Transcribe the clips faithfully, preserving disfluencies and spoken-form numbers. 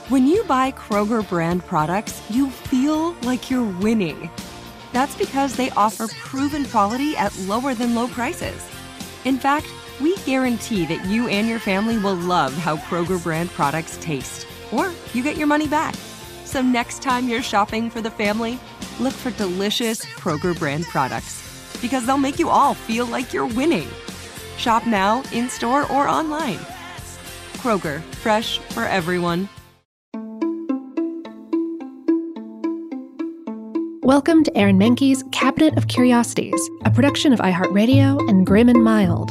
When you buy Kroger brand products, you feel like you're winning. That's because they offer proven quality at lower than low prices. In fact, we guarantee that you and your family will love how Kroger brand products taste, or you get your money back. So next time you're shopping for the family, look for delicious Kroger brand products, because they'll make you all feel like you're winning. Shop now, in-store, or online. Kroger, fresh for everyone. Welcome to Aaron Mahnke's Cabinet of Curiosities, a production of iHeartRadio and Grim and Mild.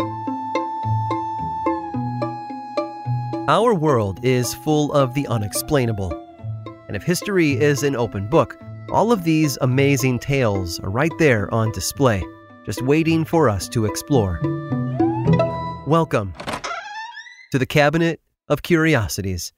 Our world is full of the unexplainable. And if history is an open book, all of these amazing tales are right there on display, just waiting for us to explore. Welcome to the Cabinet of Curiosities.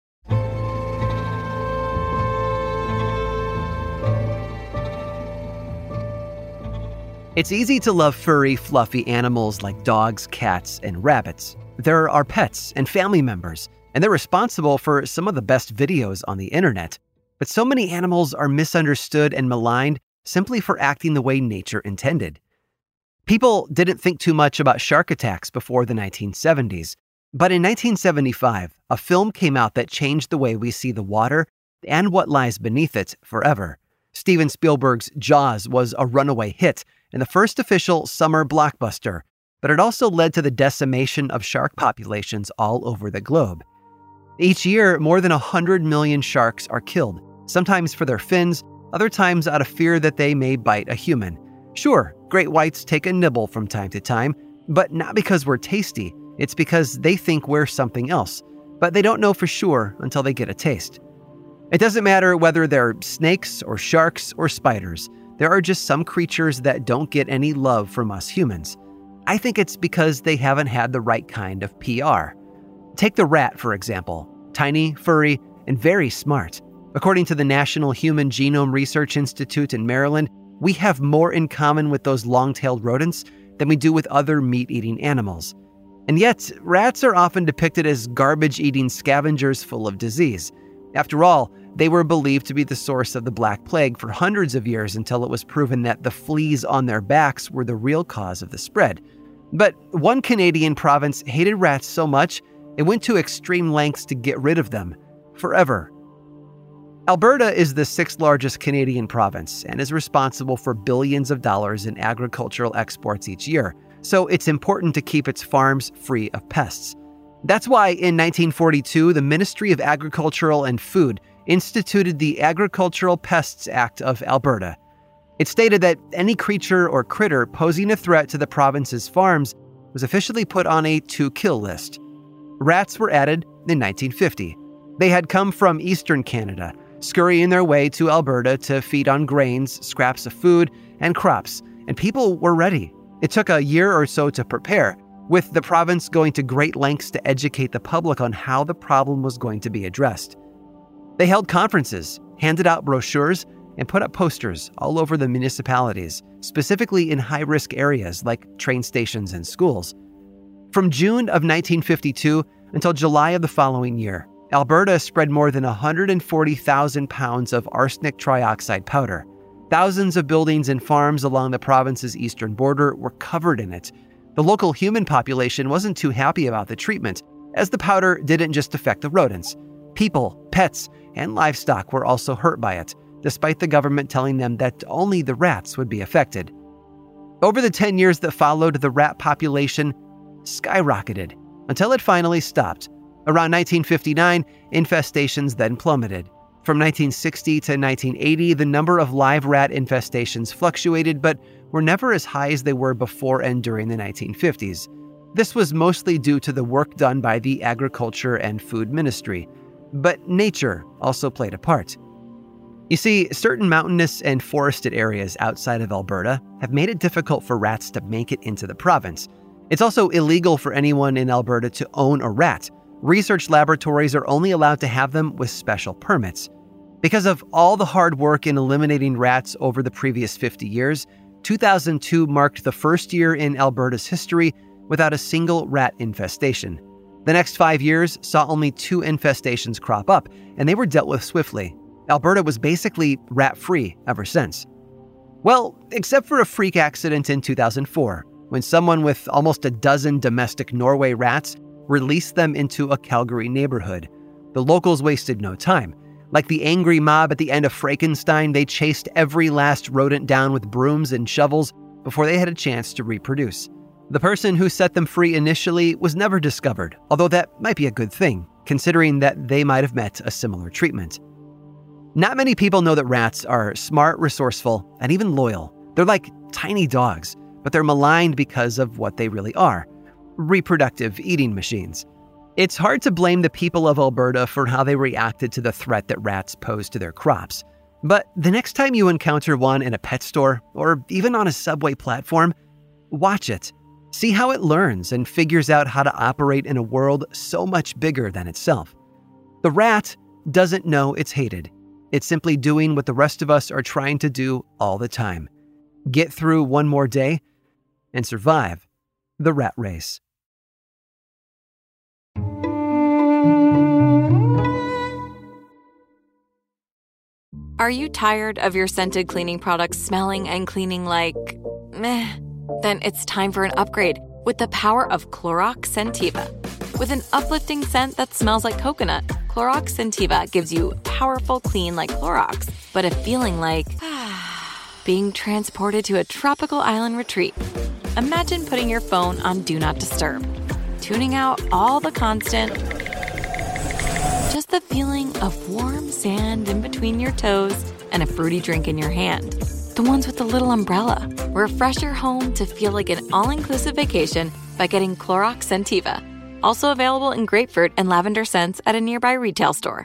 It's easy to love furry, fluffy animals like dogs, cats, and rabbits. They're our pets and family members, and they're responsible for some of the best videos on the internet. But so many animals are misunderstood and maligned simply for acting the way nature intended. People didn't think too much about shark attacks before the nineteen seventies, but in nineteen seventy-five, a film came out that changed the way we see the water and what lies beneath it forever. Steven Spielberg's Jaws was a runaway hit and the first official summer blockbuster, but it also led to the decimation of shark populations all over the globe. Each year, more than one hundred million sharks are killed, sometimes for their fins, other times out of fear that they may bite a human. Sure, great whites take a nibble from time to time, but not because we're tasty. It's because they think we're something else, but they don't know for sure until they get a taste. It doesn't matter whether they're snakes or sharks or spiders. There are just some creatures that don't get any love from us humans. I think it's because they haven't had the right kind of P R. Take the rat, for example. Tiny, furry, and very smart. According to the National Human Genome Research Institute in Maryland, we have more in common with those long-tailed rodents than we do with other meat-eating animals. And yet, rats are often depicted as garbage-eating scavengers full of disease. After all, they were believed to be the source of the Black Plague for hundreds of years until it was proven that the fleas on their backs were the real cause of the spread. But one Canadian province hated rats so much, it went to extreme lengths to get rid of them, forever. Alberta is the sixth largest Canadian province and is responsible for billions of dollars in agricultural exports each year, so it's important to keep its farms free of pests. That's why in nineteen forty-two, the Ministry of Agricultural and Food instituted the Agricultural Pests Act of Alberta. It stated that any creature or critter posing a threat to the province's farms was officially put on a to-kill list. Rats were added in nineteen fifty. They had come from eastern Canada, scurrying their way to Alberta to feed on grains, scraps of food, and crops, and people were ready. It took a year or so to prepare, with the province going to great lengths to educate the public on how the problem was going to be addressed. They held conferences, handed out brochures, and put up posters all over the municipalities, specifically in high-risk areas like train stations and schools. From June of nineteen fifty-two until July of the following year, Alberta spread more than one hundred forty thousand pounds of arsenic trioxide powder. Thousands of buildings and farms along the province's eastern border were covered in it. The local human population wasn't too happy about the treatment, as the powder didn't just affect the rodents. People, pets, and livestock were also hurt by it, despite the government telling them that only the rats would be affected. Over the ten years that followed, the rat population skyrocketed until it finally stopped. Around nineteen fifty-nine, infestations then plummeted. From nineteen sixty to nineteen eighty, the number of live rat infestations fluctuated, but were never as high as they were before and during the nineteen fifties. This was mostly due to the work done by the Agriculture and Food Ministry. But nature also played a part. You see, certain mountainous and forested areas outside of Alberta have made it difficult for rats to make it into the province. It's also illegal for anyone in Alberta to own a rat. Research laboratories are only allowed to have them with special permits. Because of all the hard work in eliminating rats over the previous fifty years, two thousand two marked the first year in Alberta's history without a single rat infestation. The next five years saw only two infestations crop up, and they were dealt with swiftly. Alberta was basically rat-free ever since. Well, except for a freak accident in two thousand four, when someone with almost a dozen domestic Norway rats released them into a Calgary neighborhood. The locals wasted no time. Like the angry mob at the end of Frankenstein, they chased every last rodent down with brooms and shovels before they had a chance to reproduce. The person who set them free initially was never discovered, although that might be a good thing, considering that they might have met a similar treatment. Not many people know that rats are smart, resourceful, and even loyal. They're like tiny dogs, but they're maligned because of what they really are: reproductive eating machines. It's hard to blame the people of Alberta for how they reacted to the threat that rats pose to their crops. But the next time you encounter one in a pet store, or even on a subway platform, watch it. See how it learns and figures out how to operate in a world so much bigger than itself. The rat doesn't know it's hated. It's simply doing what the rest of us are trying to do all the time: get through one more day and survive the rat race. Are you tired of your scented cleaning products smelling and cleaning like meh? Then it's time for an upgrade with the power of Clorox Scentiva. With an uplifting scent that smells like coconut, Clorox Scentiva gives you powerful clean like Clorox, but a feeling like being transported to a tropical island retreat. Imagine putting your phone on Do Not Disturb, tuning out all the constant, just the feeling of warm sand in between your toes and a fruity drink in your hand. The ones with the little umbrella. Refresh your home to feel like an all-inclusive vacation by getting Clorox Scentiva. Also available in grapefruit and lavender scents at a nearby retail store.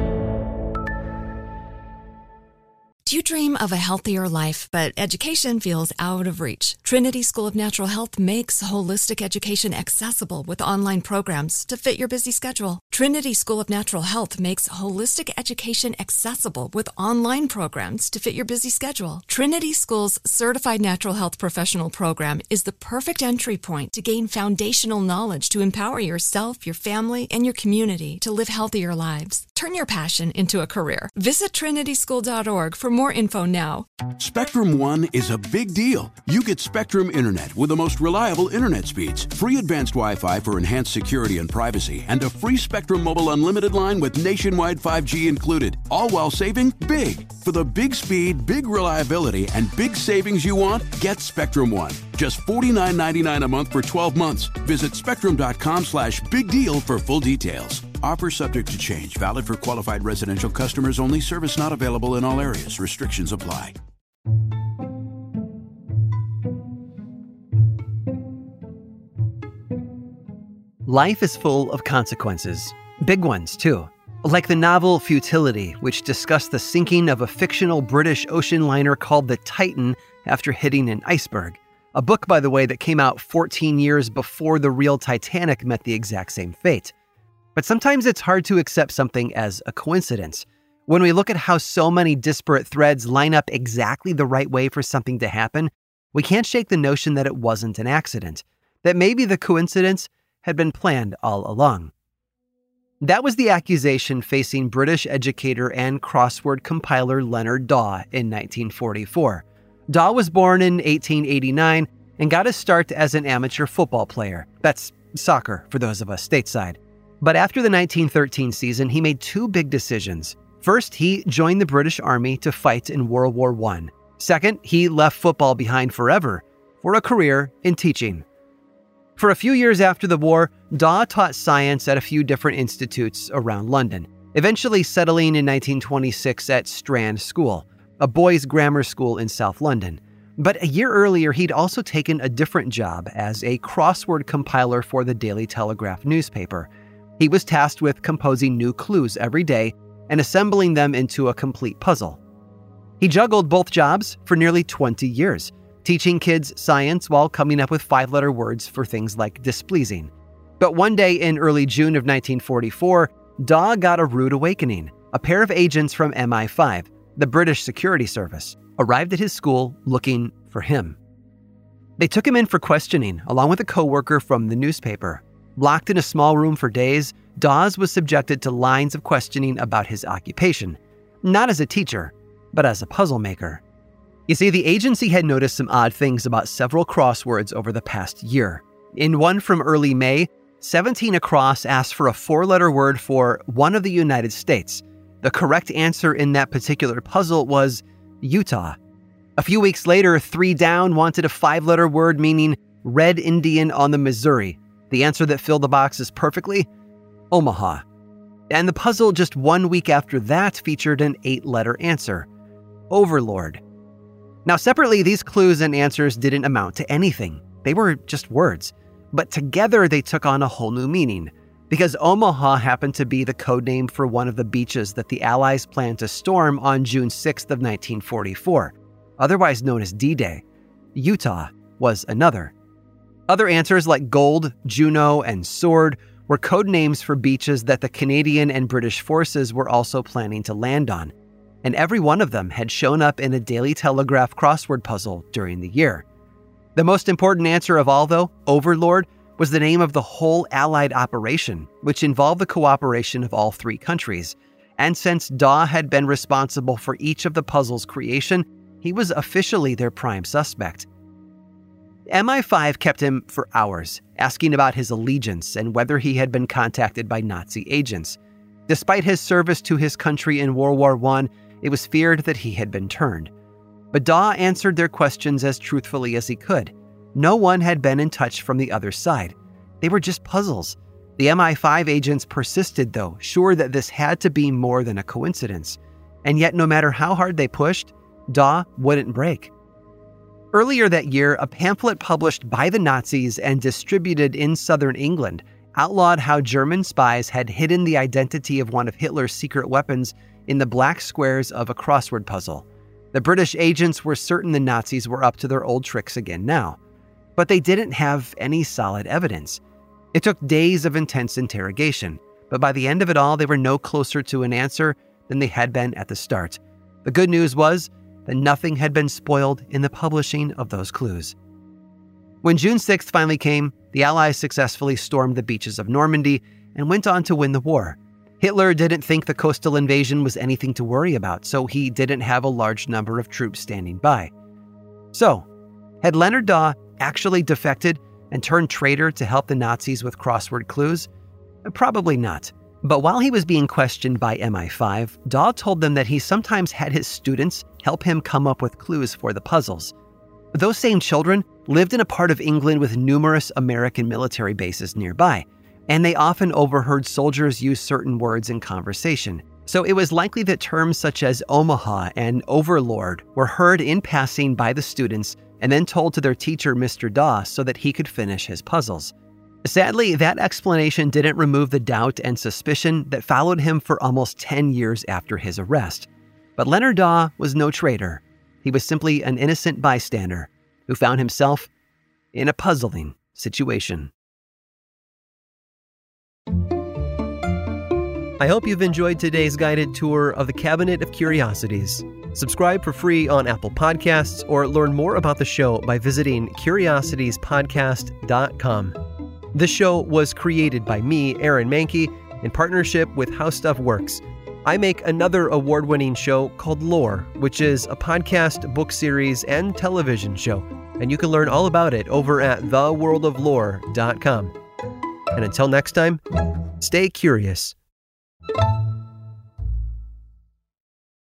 Do you dream of a healthier life, but education feels out of reach? Trinity School of Natural Health makes holistic education accessible with online programs to fit your busy schedule. Trinity School of Natural Health makes holistic education accessible with online programs to fit your busy schedule. Trinity School's Certified Natural Health Professional Program is the perfect entry point to gain foundational knowledge to empower yourself, your family, and your community to live healthier lives. Turn your passion into a career. Visit trinity school dot org for more info now. Spectrum One is a big deal. You get Spectrum Internet with the most reliable internet speeds, free advanced Wi-Fi for enhanced security and privacy, and a free Spectrum Mobile Unlimited line with nationwide five G included, all while saving big. For the big speed, big reliability, and big savings you want, get Spectrum One. Just forty-nine ninety-nine a month for twelve months. Visit spectrum.com slash big deal for full details. Offer subject to change. Valid for qualified residential customers only. Service not available in all areas. Restrictions apply. Life is full of consequences. Big ones, too. Like the novel Futility, which discussed the sinking of a fictional British ocean liner called the Titan after hitting an iceberg. A book, by the way, that came out fourteen years before the real Titanic met the exact same fate. But sometimes it's hard to accept something as a coincidence. When we look at how so many disparate threads line up exactly the right way for something to happen, we can't shake the notion that it wasn't an accident, that maybe the coincidence had been planned all along. That was the accusation facing British educator and crossword compiler Leonard Daw in nineteen forty-four. Daw was born in eighteen eighty-nine and got his start as an amateur football player. That's soccer for those of us stateside. But after the nineteen thirteen season, he made two big decisions. First, he joined the British Army to fight in World War One. Second, he left football behind forever for a career in teaching. For a few years after the war, Daw taught science at a few different institutes around London, eventually settling in nineteen twenty-six at Strand School, a boys' grammar school in South London. But a year earlier, he'd also taken a different job as a crossword compiler for the Daily Telegraph newspaper. He was tasked with composing new clues every day and assembling them into a complete puzzle. He juggled both jobs for nearly twenty years, teaching kids science while coming up with five-letter words for things like displeasing. But one day in early June of nineteen forty-four, Daw got a rude awakening. A pair of agents from M I five, the British Security Service, arrived at his school looking for him. They took him in for questioning, along with a coworker from the newspaper. Locked in a small room for days, Dawes was subjected to lines of questioning about his occupation, not as a teacher, but as a puzzle maker. You see, the agency had noticed some odd things about several crosswords over the past year. In one from early May, seventeen across asked for a four-letter word for one of the United States. The correct answer in that particular puzzle was Utah. A few weeks later, three down wanted a five-letter word meaning Red Indian on the Missouri. The answer that filled the boxes perfectly? Omaha. And the puzzle just one week after that featured an eight-letter answer. Overlord. Now, separately, these clues and answers didn't amount to anything. They were just words. But together, they took on a whole new meaning, because Omaha happened to be the code name for one of the beaches that the Allies planned to storm on June sixth of nineteen forty-four, otherwise known as D-Day. Utah was another. Other answers like Gold, Juno, and Sword were code names for beaches that the Canadian and British forces were also planning to land on, and every one of them had shown up in a Daily Telegraph crossword puzzle during the year. The most important answer of all, though, Overlord, was the name of the whole Allied operation, which involved the cooperation of all three countries. And since Daw had been responsible for each of the puzzle's creation, he was officially their prime suspect. M I five kept him for hours, asking about his allegiance and whether he had been contacted by Nazi agents. Despite his service to his country in World War One, it was feared that he had been turned. But Daw answered their questions as truthfully as he could. No one had been in touch from the other side. They were just puzzles. The M I five agents persisted, though, sure that this had to be more than a coincidence. And yet, no matter how hard they pushed, Daw wouldn't break. Earlier that year, a pamphlet published by the Nazis and distributed in southern England outlawed how German spies had hidden the identity of one of Hitler's secret weapons in the black squares of a crossword puzzle. The British agents were certain the Nazis were up to their old tricks again now, but they didn't have any solid evidence. It took days of intense interrogation, but by the end of it all, they were no closer to an answer than they had been at the start. The good news was that nothing had been spoiled in the publishing of those clues. When June sixth finally came, the Allies successfully stormed the beaches of Normandy and went on to win the war. Hitler didn't think the coastal invasion was anything to worry about, so he didn't have a large number of troops standing by. So, had Leonard Daw actually defected and turned traitor to help the Nazis with crossword clues? Probably not. But while he was being questioned by M I five, Daw told them that he sometimes had his students help him come up with clues for the puzzles. Those same children lived in a part of England with numerous American military bases nearby, and they often overheard soldiers use certain words in conversation. So it was likely that terms such as Omaha and Overlord were heard in passing by the students and then told to their teacher, Mister Daw, so that he could finish his puzzles. Sadly, that explanation didn't remove the doubt and suspicion that followed him for almost ten years after his arrest. But Leonard Daw was no traitor. He was simply an innocent bystander who found himself in a puzzling situation. I hope you've enjoyed today's guided tour of the Cabinet of Curiosities. Subscribe for free on Apple Podcasts or learn more about the show by visiting curiosities podcast dot com. This show was created by me, Aaron Mahnke, in partnership with How Stuff Works. I make another award-winning show called Lore, which is a podcast, book series, and television show, and you can learn all about it over at the world of lore dot com. And until next time, stay curious.